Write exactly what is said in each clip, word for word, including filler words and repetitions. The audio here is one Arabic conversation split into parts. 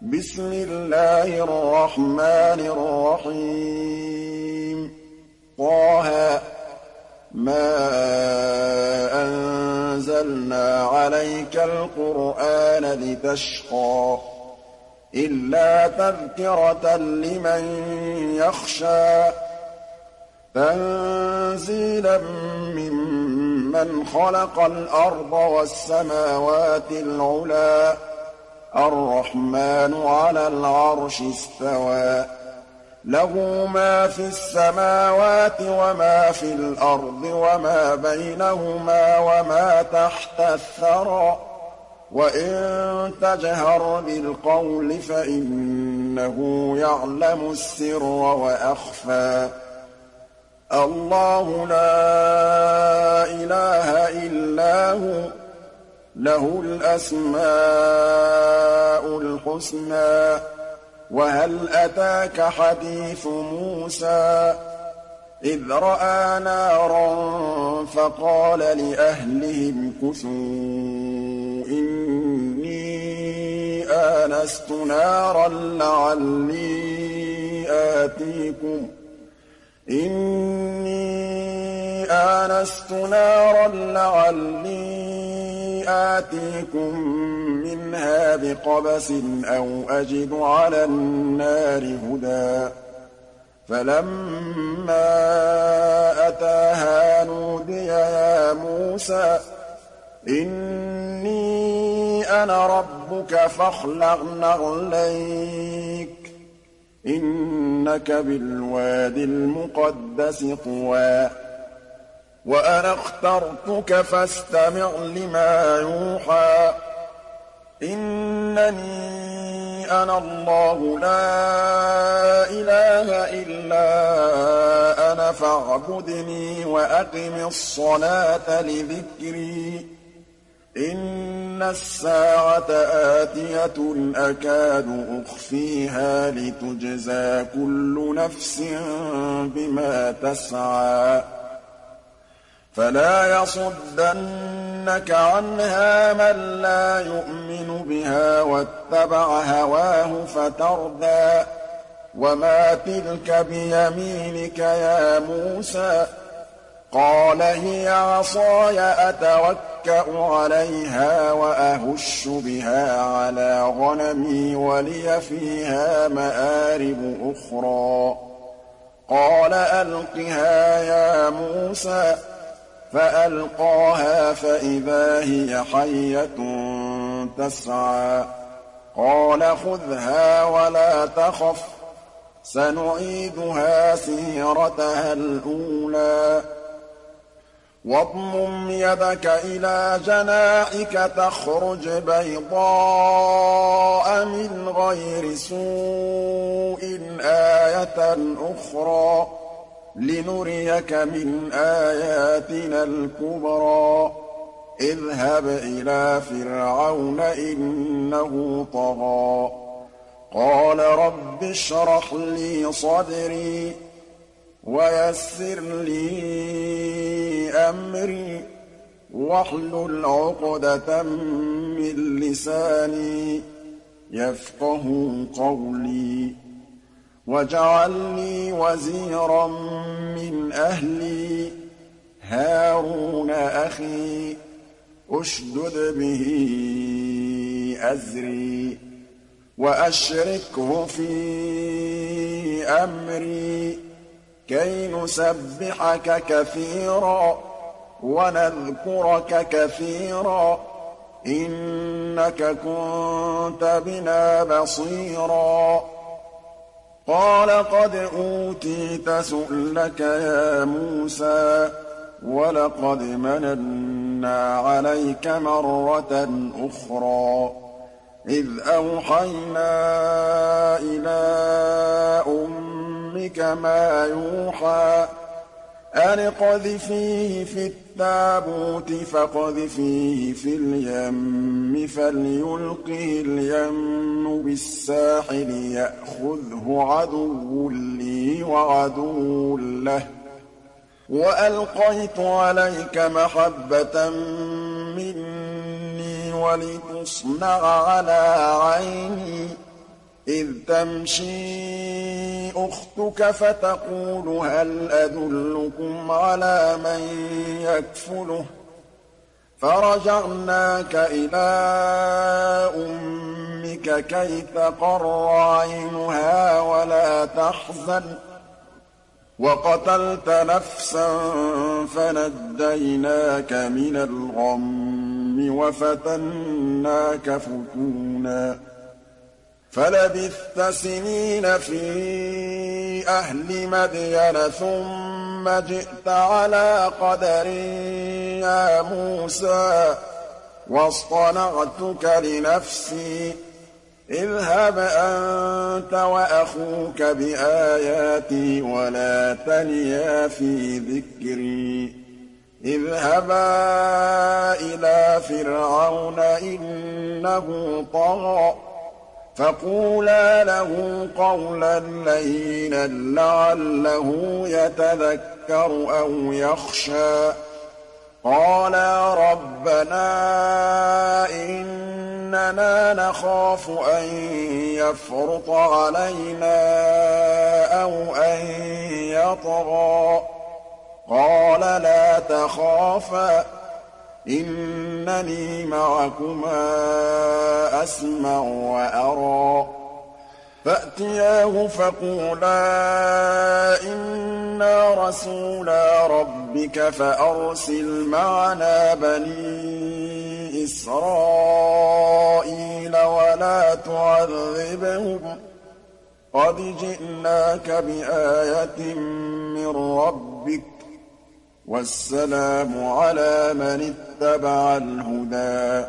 بسم الله الرحمن الرحيم طه ما أنزلنا عليك القرآن لتشقى إلا تذكرة لمن يخشى تنزيلا ممن خلق الأرض والسماوات العلى الرحمن على العرش استوى له ما في السماوات وما في الأرض وما بينهما وما تحت الثرى وإن تجهر بالقول فإنه يعلم السر وأخفى الله لا إله إلا هو له الأسماء الحسنى وهل أتاك حديث موسى إذ رأى نارا فقال لأهلهم كثوا إني آنست نارا لعلي آتيكم إني آنست نارا لعلي آتيكم منها بقبس أو أجد على النار هدى فلما أتاها نودي يا موسى إني أنا ربك فاخلع نعليك إنك بالوادي المقدس طوى وأنا اخترتك فاستمع لما يوحى إنني أنا الله لا إله إلا أنا فاعبدني وأقم الصلاة لذكري إن الساعة آتية أكاد أخفيها لتجزى كل نفس بما تسعى فلا يصدنك عنها من لا يؤمن بها واتبع هواه فتردى وما تلك بيمينك يا موسى قال هي عصاي أتوكأ عليها وأهش بها على غنمي ولي فيها مآرب أخرى قال ألقها يا موسى فألقاها فإذا هي حية تسعى قال خذها ولا تخف سنعيدها سيرتها الأولى واضمم يدك إلى جناحك تخرج بيضاء من غير سوء آية أخرى لنريك من آياتنا الكبرى اذهب إلى فرعون إنه طغى قال رب اشرح لي صدري ويسر لي أمري واحلل عقدة من لساني يفقه قولي واجعل لي وزيرا من أهلي هارون أخي أشدد به أزري وأشركه في أمري كي نسبحك كثيرا ونذكرك كثيرا إنك كنت بنا بصيرا قال قد أوتيت سؤلك يا موسى ولقد مننا عليك مرة أخرى إذ أوحينا إلى أمك ما يوحى أن اقذفيه في التابوت فاقذفيه في اليم فليلقه اليم بالساحل يأخذه عدو لي وعدو له وألقيت عليك محبة مني ولتصنع على عيني إذ تمشي أختك فتقول هل أدلكم على من يكفله فرجعناك إلى أمك كي تقر عينها ولا تحزن وقتلت نفسا فنجيناك من الغم وفتناك فتونا فلبثت سنين في أهل مدين ثم جئت على قدر يا موسى واصطنعتك لنفسي اذهب أنت وأخوك بآياتي ولا تنيا في ذكري اذهبا إلى فرعون إنه طغى فقولا له قولا لينا لعله يتذكر أو يخشى قالا ربنا إننا نخاف أن يفرط علينا أو أن يطغى قال لا تخافا إنني معكما أسمع وأرى فأتياه فقولا إنا رسولا ربك فأرسل معنا بني إسرائيل ولا تعذبهم قد جئناك بآية من ربك والسلام على من اتبع الهدى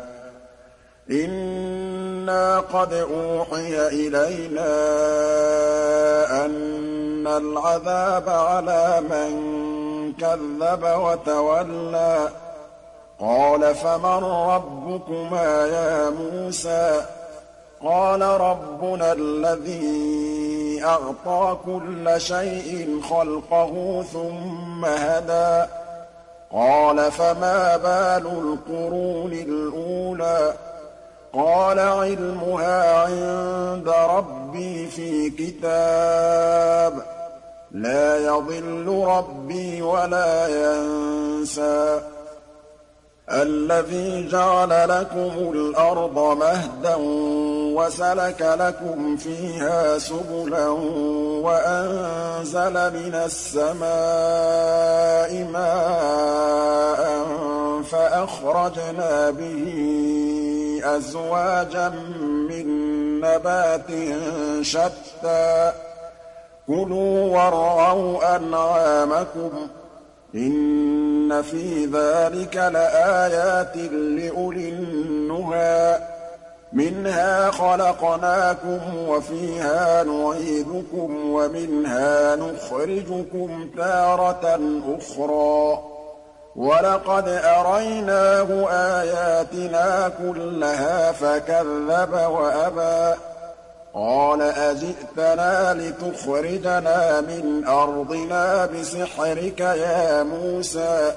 إنا قد أوحي إلينا أن العذاب على من كذب وتولى قال فمن ربكما يا موسى قال ربنا الذي أعطى كل شيء خلقه ثم هدى قال فما بال القرون الأولى قال علمها عند ربي في كتاب لا يضل ربي ولا ينسى الذي جعل لكم الأرض مهدا وسلك لكم فيها سبلا وأنزل من السماء ماء فأخرجنا به أزواجا من نبات شتى كلوا وارعوا أنعامكم إن في ذلك لآيات لأولي النهى منها خلقناكم وفيها نعيدكم ومنها نخرجكم تارة أخرى ولقد أريناه آياتنا كلها فكذب وأبى قال أجئتنا لتخرجنا من أرضنا بسحرك يا موسى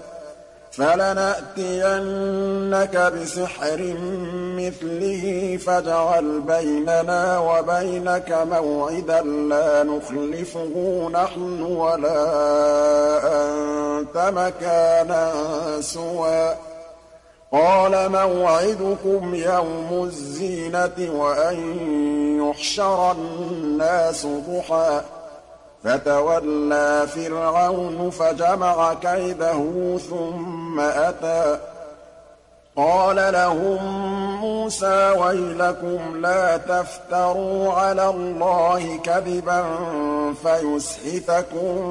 فلنأتينك بسحر مثله فاجعل بيننا وبينك موعدا لا نخلفه نحن ولا أنت مكانا سوى قال موعدكم يوم الزينة وأن يحشر الناس ضحى فتولى فرعون فجمع كيده ثم أتى قال لهم موسى ويلكم لا تفتروا على الله كذبا فيسحتكم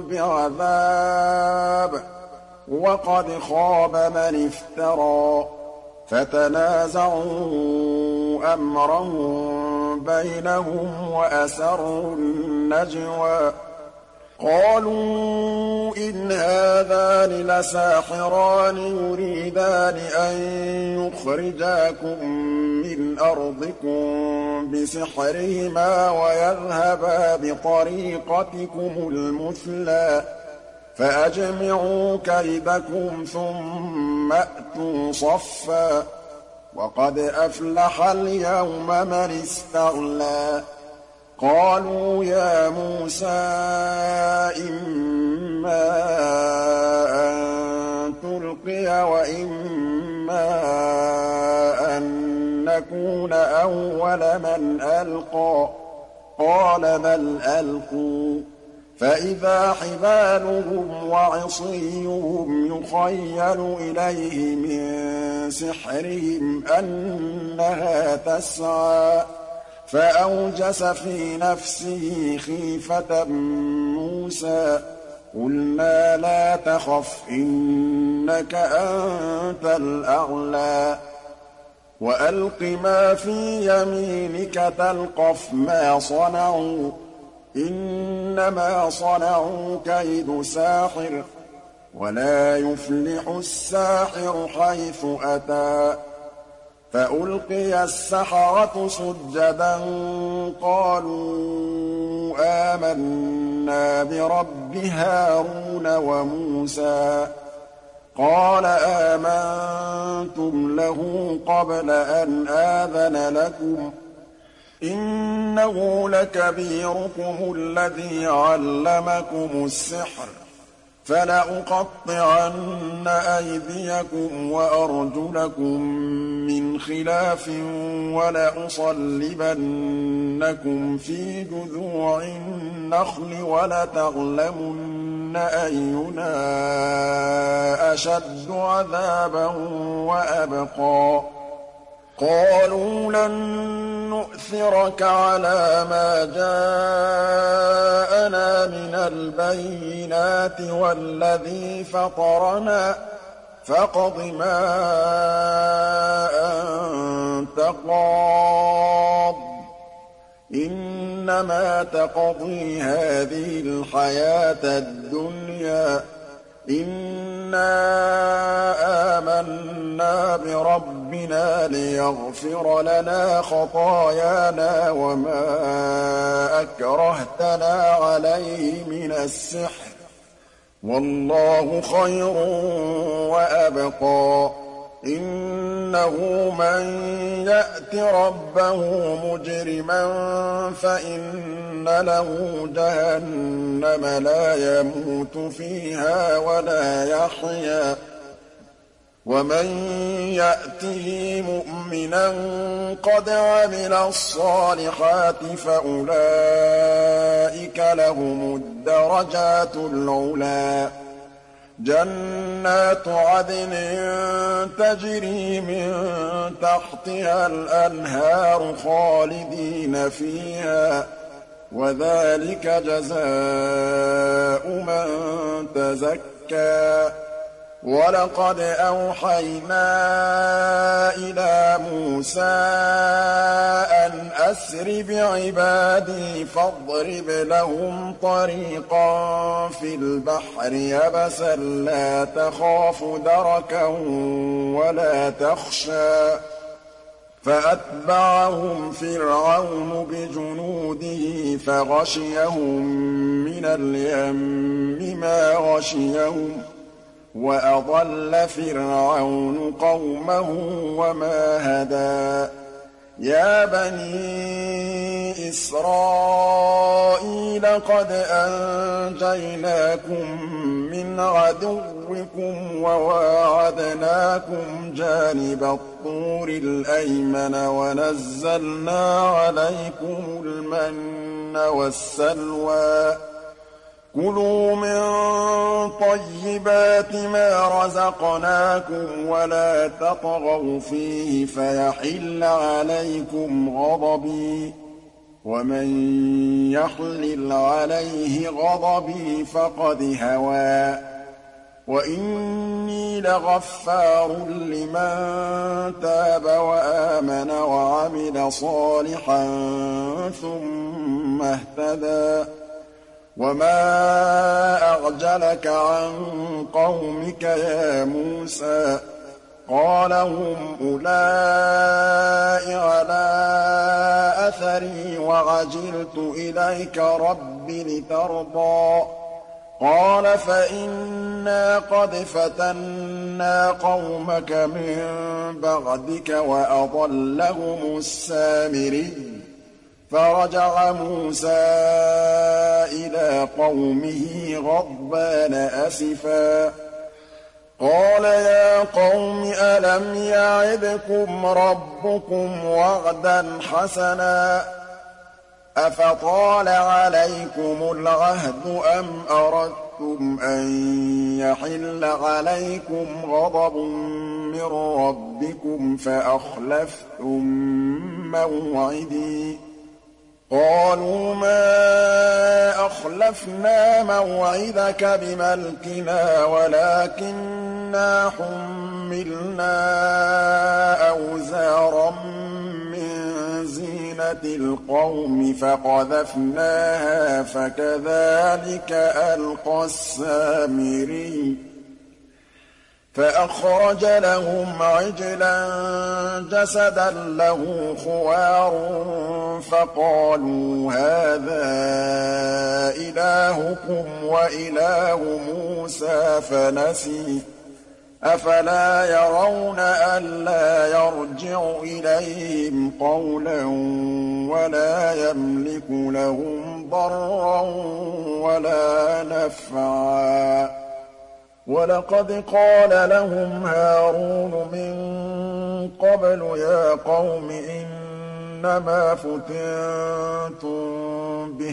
بعذاب وقد خاب من افترى فتنازعوا أمرهم بينهم وأسروا النجوى قالوا إن هذان لساحران يريدان أن يخرجاكم من أرضكم بسحرهما ويذهبا بطريقتكم المثلى فأجمعوا كيدكم ثم أتوا صفا وقد أفلح اليوم من استغنى قالوا يا موسى إما أن تلقي وإما أن نكون أول من ألقى قال بل ألقوا فإذا حبالهم وعصيهم يخيل إليه من سحرهم أنها تسعى فأوجس في نفسه خيفة موسى قلنا لا تخف إنك أنت الأعلى وألق ما في يمينك تلقف ما صنعوا إنما صنعوا كيد ساحر ولا يفلح الساحر حيث أتى فألقي السحرة سجدا قالوا آمنا برب هارون وموسى قال آمنتم له قبل أن آذن لكم إنه لكبيركم الذي علمكم السحر فلأقطعن أيديكم وأرجلكم من خلاف ولأصلبنكم في جذوع النخل ولتعلمن أينا أشد عذابا وأبقى قالوا لن نؤثرك على ما جاءنا من البينات والذي فطرنا فاقض ما أنت قاض إنما تقضي هذه الحياة الدنيا إنا آمنا بربنا ليغفر لنا خطايانا وما أكرهتنا عليه من السحر والله خير وأبقى إنه من يأت ربه مجرما فإن له جهنم لا يموت فيها ولا يحيا ومن يأته مؤمنا قد عمل الصالحات فأولئك لهم الدرجات العلى جنات عدن تجري من تحتها الأنهار خالدين فيها وذلك جزاء من تزكى وَلَقَدْ أَوْحَيْنَا إِلَىٰ مُوسَىٰ أَنْ أَسْرِ بِعِبَادِي فَاضْرِبْ لَهُمْ طَرِيقًا فِي الْبَحْرِ يَبَسًا لَّا تَخَافُ دَرَكًا وَلَا تَخْشَىٰ فَأَتْبَعَهُمْ فِرْعَوْنُ بِجُنُودِهِ فَغَشِيَهُم مِّنَ الْيَمِّ مَا غَشِيَهُمْ وَأَضَلَّ فِرْعَوْنُ قَوْمَهُ وَمَا هَدَىٰ يَا بَنِي إِسْرَائِيلَ قَدْ أَنجَيْنَاكُم مِّنْ عَدُوِّكُمْ وَوَاعَدْنَاكُمْ جَانِبَ الطُّورِ الْأَيْمَنَ وَنَزَّلْنَا عَلَيْكُمُ الْمَنَّ وَالسَّلْوَىٰ كُلُوا مِن طَيِّبَاتِ مَا رَزَقْنَاكُمْ وَلَا تَطْغَوْا فِيهِ فَيَحِلَّ عَلَيْكُمْ غَضَبِي وَمَن يَحْلِلْ عَلَيْهِ غَضَبِي فَقَدْ هَوَىٰ وَإِنِّي لَغَفَّارٌ لِّمَن تَابَ وَآمَنَ وَعَمِلَ صَالِحًا ثُمَّ اهْتَدَىٰ وَمَا أَعْجَلَكَ عَن قَوْمِكَ يَا مُوسَىٰ قَالَ هُمْ أُولَاءِ عَلَىٰ أَثَرِي وَعَجِلْتُ إِلَيْكَ رَبِّ لِتَرْضَىٰ قَالَ فَإِنَّا قَدْ فَتَنَّا قَوْمَكَ مِن بَعْدِكَ وَأَضَلَّهُمُ السَّامِرِيُّ فرجع موسى إلى قومه غضبان أسفا قال يا قوم ألم يعدكم ربكم وعدا حسنا أفطال عليكم العهد أم أردتم أن يحل عليكم غضب من ربكم فأخلفتم موعدي قالوا ما أخلفنا موعدك بملكنا ولكننا حملنا أوزارا من زينة القوم فقذفناها فكذلك ألقى السامري فأخرج لهم عجلا جسدا له خوار فقالوا هذا إلهكم وإله موسى فنسي أفلا يرون ألا يرجع إليهم قولا ولا يملك لهم ضرا ولا نفعا ولقد قال لهم هارون من قبل يا قوم إنما فتنتم به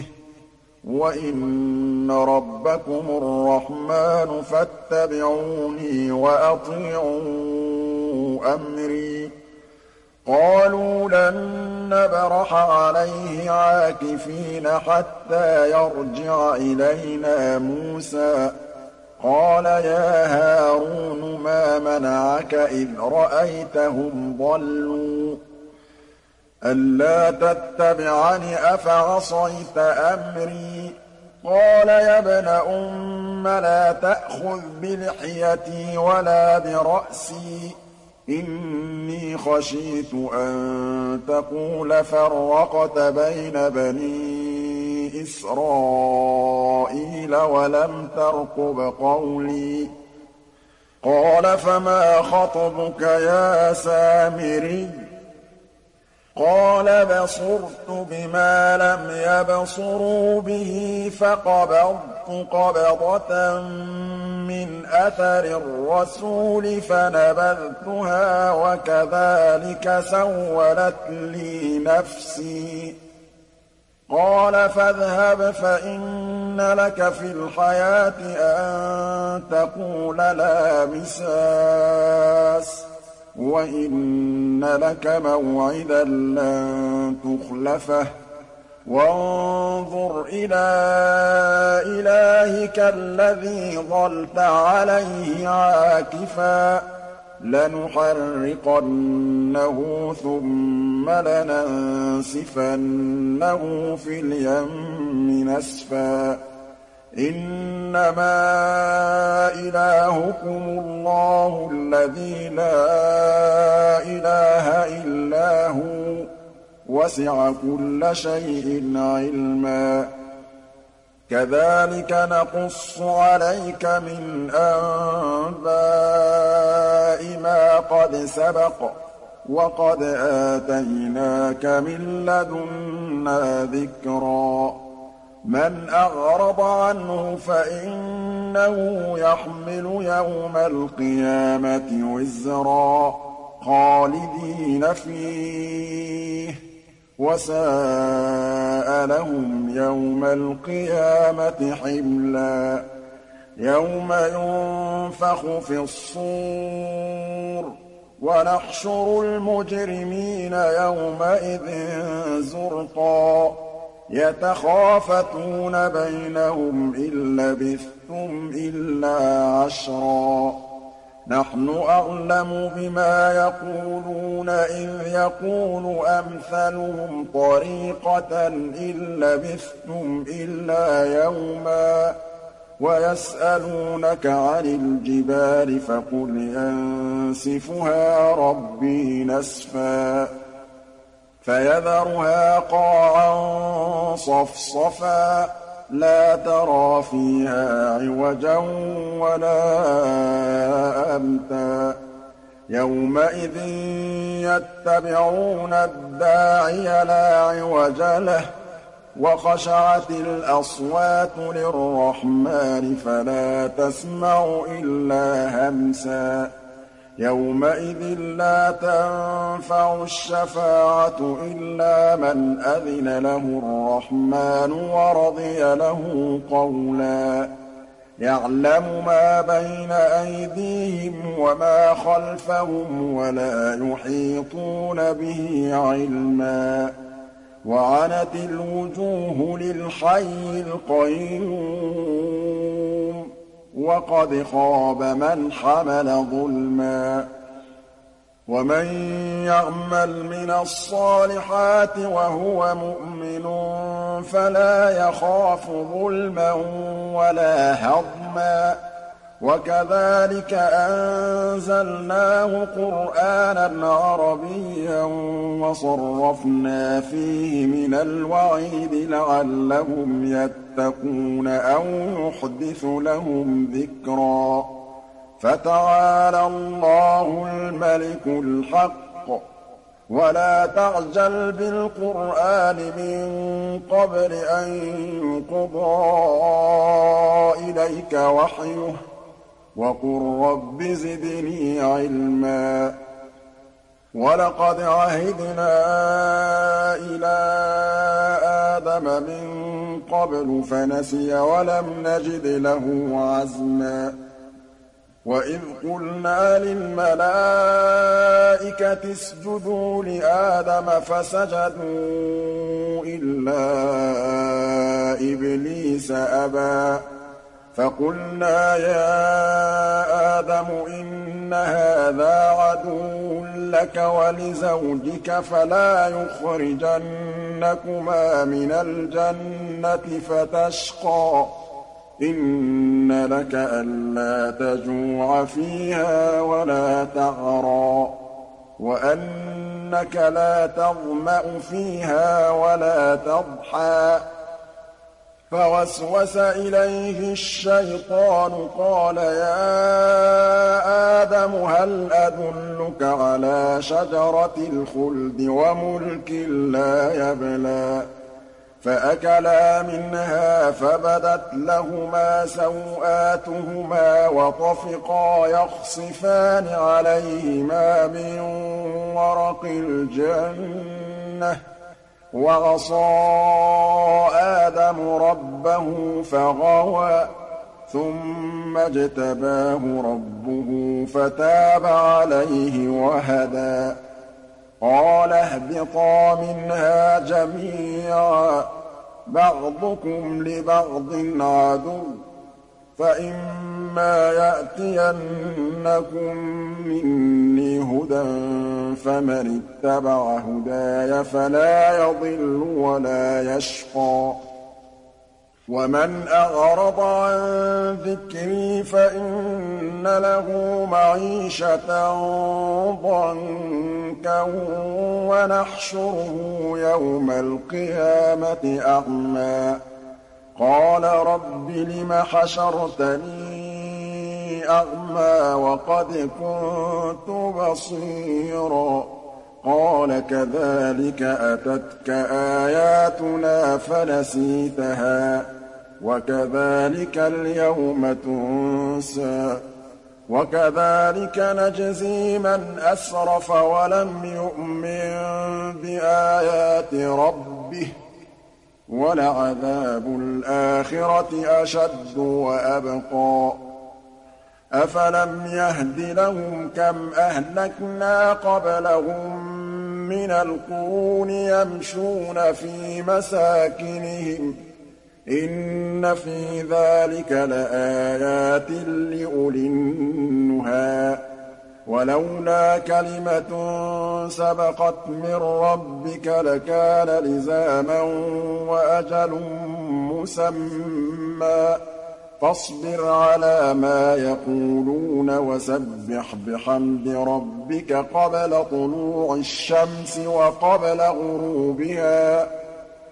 وإن ربكم الرحمن فاتبعوني وأطيعوا أمري قالوا لن نبرح عليه عاكفين حتى يرجع إلينا موسى قال يا هارون ما منعك إذ رأيتهم ضلوا ألا تتبعني أفعصيت أمري قال يا ابن أم لا تأخذ بلحيتي ولا برأسي إني خشيت أن تقول فرقت بين بني إسرائيل ولم ترقب قولي قال فما خطبك يا سامري قال بصرت بما لم يبصروا به فقبضت قبضة من أثر الرسول فنبذتها وكذلك سولت لي نفسي قال فاذهب فإن لك في الحياة أن تقول لا مساس وإن لك موعدا لن تخلفه وانظر إلى إلهك الذي ظلت عليه عاكفا لنحرقنه ثم لننسفنه في اليم نسفا إنما إلهكم الله الذي لا إله إلا هو وسع كل شيء علما كذلك نقص عليك من أنباء ما قد سبق وقد آتيناك من لدنا ذكرا من أعرض عنه فإنه يحمل يوم القيامة وزرا خالدين فيه وساء لهم يوم القيامة حملا يوم ينفخ في الصور ونحشر المجرمين يومئذ زرقا يتخافتون بينهم إن لبثتم إلا عشرا نحن أعلم بما يقولون إذ يقول أمثلهم طريقة إن لبثتم إلا يوما ويسألونك عن الجبال فقل ينسفها ربي نسفا فيذرها قاعا صفصفا لا ترى فيها عوجا ولا أمتا يَوْمَئِذٍ يَتَّبِعُونَ الدَّاعِيَ لَا عِوَجَ لَهُ ۖ وَخَشَعَتِ الْأَصْوَاتُ لِلرَّحْمَٰنِ فَلَا تَسْمَعُ إِلَّا هَمْسًا. يَوْمَئِذٍ لَّا تَنفَعُ الشَّفَاعَةُ إِلَّا مَنْ أَذِنَ لَهُ الرَّحْمَٰنُ وَرَضِيَ لَهُ قَوْلًا. يَعْلَمُ مَا بَيْنَ أَيْدِيهِمْ وَمَا خَلْفَهُمْ وَلَا يُحِيطُونَ بِهِ عِلْمًا. وَعَنَتِ الْوُجُوهُ لِلْحَيِّ الْقَيُّومِ وَقَدْ خَابَ مَنْ حَمَلَ ظُلْمًا. وَمَن يَعْمَلْ مِنَ الصَّالِحَاتِ وَهُوَ مُؤْمِنٌ فَلَا يَخَافُ ظُلْمًا وَلَا هَضْمًا. وَكَذَٰلِكَ أَنزَلْنَاهُ قُرْآنًا عَرَبِيًّا وَصَرَّفْنَا فِيهِ مِنَ الْوَعِيدِ لَعَلَّهُمْ يَتَّقُونَ أَوْ يُحْدِثُ لَهُمْ ذِكْرًا. فَتَعَالَى اللَّهُ الْمَلِكُ الْحَقُّ. وَلَا تَعْجَلْ بِالْقُرْآنِ مِن قَبْلِ أَن يُقْضَىٰ إِلَيْكَ وَحْيُهُ ۖ وَقُل رَّبِّ زِدْنِي عِلْمًا. وَلَقَدْ عَهِدْنَا إِلَىٰ آدَمَ مِن قَبْلُ فَنَسِيَ وَلَمْ نَجِدْ لَهُ عَزْمًا. وَإِذْ قُلْنَا لِلْمَلَائِكَةِ اسْجُدُوا لِآدَمَ فَسَجَدُوا إِلَّا إِبْلِيسَ أَبَىٰ. فَقُلْنَا يَا آدَمُ إِنَّ هَٰذَا عَدُوٌّ لَّكَ وَلِزَوْجِكَ فَلَا يُخْرِجَنَّكُمَا مِنَ الْجَنَّةِ فَتَشْقَىٰ. إِنَّ لَكَ أَلَّا تَجُوعَ فِيهَا وَلَا تَعْرَىٰ وَأَنَّكَ لَا تَظْمَأُ فِيهَا وَلَا تَضْحَىٰ. فَوَسْوَسَ إِلَيْهِ الشَّيْطَانُ قَالَ يَا آدَمُ هَلْ أَدُلُّكَ عَلَىٰ شَجَرَةِ الْخُلْدِ وَمُلْكٍ لَّا يَبْلَىٰ. فَأَكَلَا مِنْهَا فَبَدَتْ لَهُمَا سَوْآتُهُمَا وَطَفِقَا يَخْصِفَانِ عَلَيْهِمَا مِن وَرَقِ الْجَنَّةِ ۖ وَعَصَىٰ آدَمُ رَبَّهُ فَغَوَىٰ. ثُمَّ اجْتَبَاهُ رَبُّهُ فَتَابَ عَلَيْهِ وَهَدَىٰ. قَالَ اهْبِطَا مِنْهَا جَمِيعًا ۖ بَعْضُكُمْ لِبَعْضٍ عَدُوٌّ ۖ فَإِمَّا يَأْتِيَنَّكُم مِّنِّي هُدًى فَمَنِ اتَّبَعَ هُدَايَ فَلَا يَضِلُّ وَلَا يَشْقَىٰ. وَمَنْ أَعْرَضَ عَن ذِكْرِي فَإِنَّ لَهُ مَعِيشَةً ضَنكًا وَنَحْشُرُهُ يَوْمَ الْقِيَامَةِ أَعْمَىٰ. قَالَ رَبِّ لِمَ حَشَرْتَنِي أَعْمَىٰ وَقَدْ كُنتُ بَصِيرًا. قَالَ كَذَٰلِكَ أَتَتْكَ آيَاتُنَا فَنَسِيتَهَا وَكَذَٰلِكَ الْيَوْمَ تُنسَىٰ. وَكَذَٰلِكَ نَجْزِي مَنْ أَسْرَفَ وَلَمْ يُؤْمِن بِآيَاتِ رَبِّهِ ۚ وَلَعَذَابُ الْآخِرَةِ أَشَدُّ وَأَبْقَىٰ. أَفَلَمْ يَهْدِ لَهُمْ كَمْ أَهْلَكْنَا قَبْلَهُم مِّنَ الْقُرُونِ يَمْشُونَ فِي مَسَاكِنِهِمْ ۗ إِنَّ فِي ذَٰلِكَ لَآيَاتٍ لِّأُولِي النُّهَىٰ. وَلَوْلَا كَلِمَةٌ سَبَقَتْ مِن رَّبِّكَ لَكَانَ لِزَامًا وَأَجَلٌ مُّسَمًّى. فاصبر على ما يقولون وسبح بحمد ربك قبل طلوع الشمس وقبل غروبها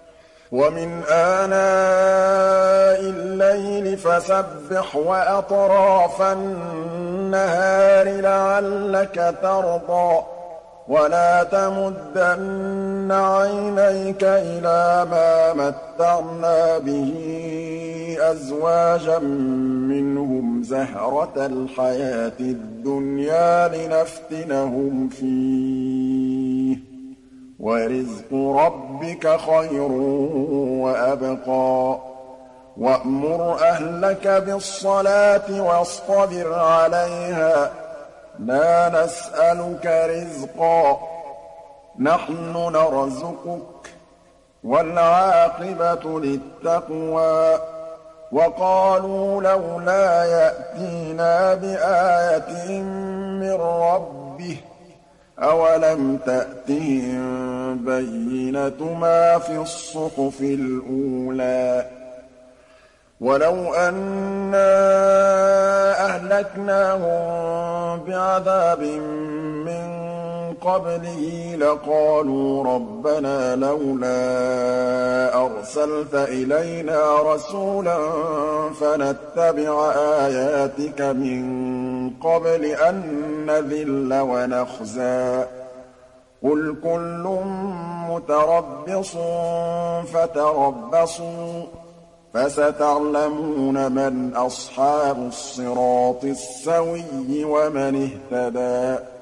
وَمِنْ آنَاءِ اللَّيْلِ فَسَبِّحْ وَأَطْرَافَ النَّهَارِ لَعَلَّكَ تَرْضَىٰ وَلَا تَمُدَّنَّ عَيْنَيْكَ إِلَىٰ مَا مَتَّعْنَا بِهِ أَزْوَاجًا مِّنْهُمْ زَهْرَةَ الْحَيَاةِ الدُّنْيَا لِنَفْتِنَهُمْ فِيهِ ۚ وَرِزْقُ رَبِّكَ خَيْرٌ وَأَبْقَىٰ وَأْمُرْ أَهْلَكَ بِالصَّلَاةِ وَاصْطَبِرْ عَلَيْهَا ۖ لَا نَسْأَلُكَ رِزْقًا ۖ نَّحْنُ نَرْزُقُكَ ۗ وَالْعَاقِبَةُ لِلتَّقْوَىٰ وَقَالُوا لَوْلَا يَأْتِينَا بِآيَةٍ مِّن رَّبِّهِ ۚ أَوَلَمْ تَأْتِهِم بَيِّنَةُ مَا فِي الصُّحُفِ الْأُولَىٰ وَلَوْ أَنَّا أَهْلَكْنَاهُم بِعَذَابٍ مِّن قَبْلِهِ لَقَالُوا رَبَّنَا لَوْلَا أَرْسَلْتَ إِلَيْنَا رَسُولًا فَنَتَّبِعَ آيَاتِكَ مِن قَبْلِ أَن نَّذِلَّ وَنَخْزَىٰ ۚ قُلْ كُلٌّ مُّتَرَبِّصٌ فَتَرَبَّصُوا ۖ فَسَتَعْلَمُونَ مَنْ أَصْحَابُ الصِّرَاطِ السَّوِيِّ وَمَنِ اهْتَدَىٰ